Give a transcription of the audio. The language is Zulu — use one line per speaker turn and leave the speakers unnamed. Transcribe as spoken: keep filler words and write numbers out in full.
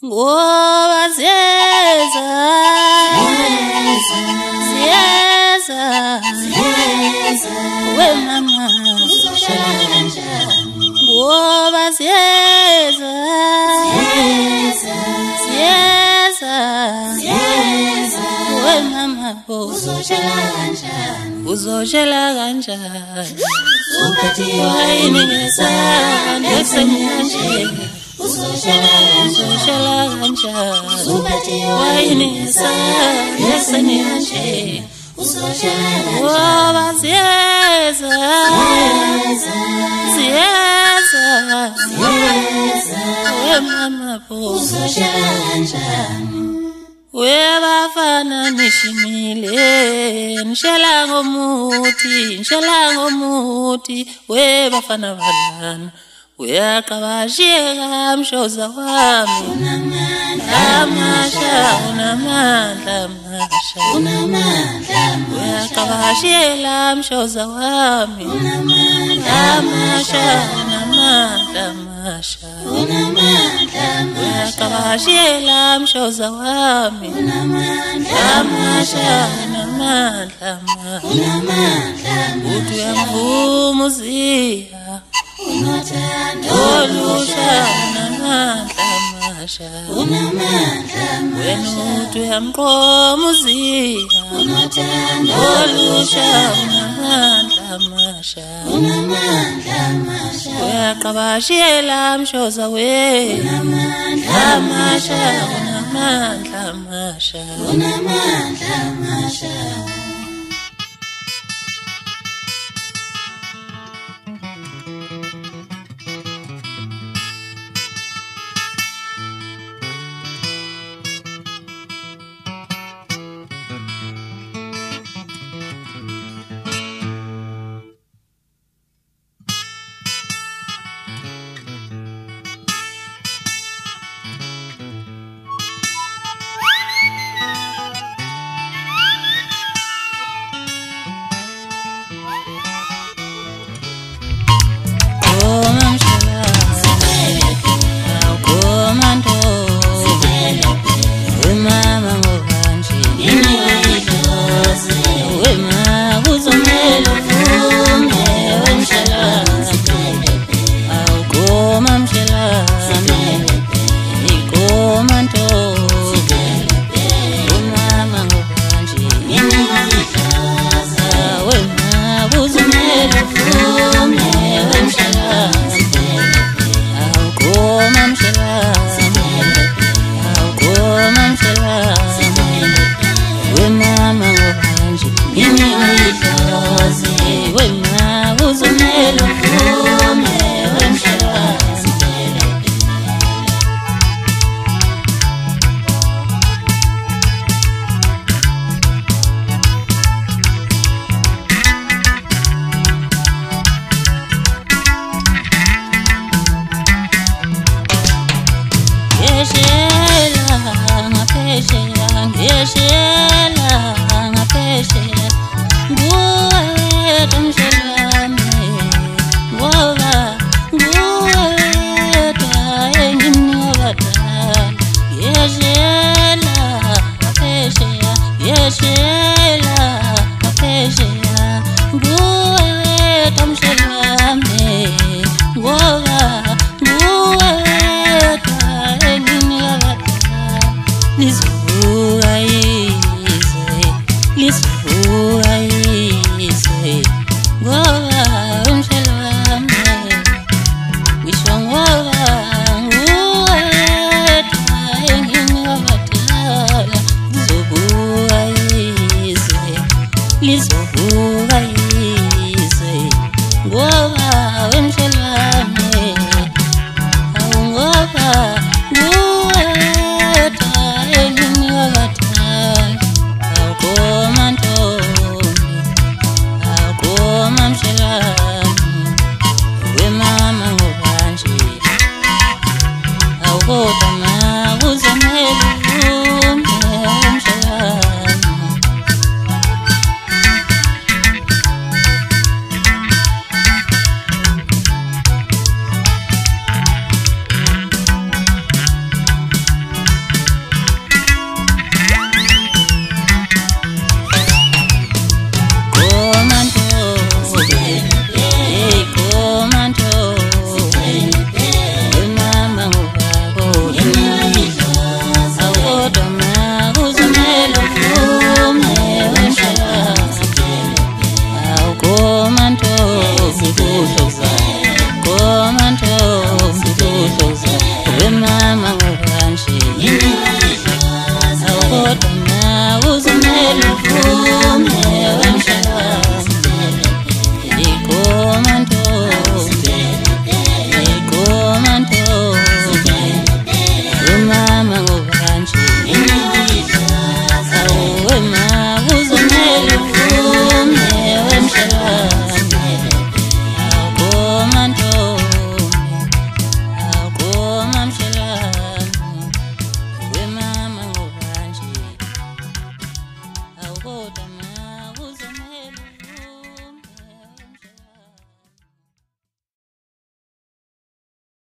Ngoba siyeza siyeza siyeza we mama uzohlala kanjani ngoba siyeza siyeza siyeza siyeza we mama uzohlala kanjani uzohlala kanjani uphathi wayini ngesandla esemnyanje uzohlala kanjani uphathi wayini ngesandla esemnyanje uzohlala ngoba siyeza siyeza siyeza we mama uzohlala kanjani webafana nishimile nishela ngomuthi nishela ngomuthi webafana balana uyaqabashika mshoza wami unamandla masha unamandla masha unamandla uyaqabashika mshoza wami unamandla masha unamandla masha unamandla uyaqabashika mshoza wami unamandla masha unamandla masha unamandla uthi uyamvumuzia Olusha unamandla masha unamandla wena uthi uyamqomuzia olusha unamandla masha unamandla masha uyaqabashela mshoza we unamandla masha unamandla masha unamandla masha Ngoba kodwa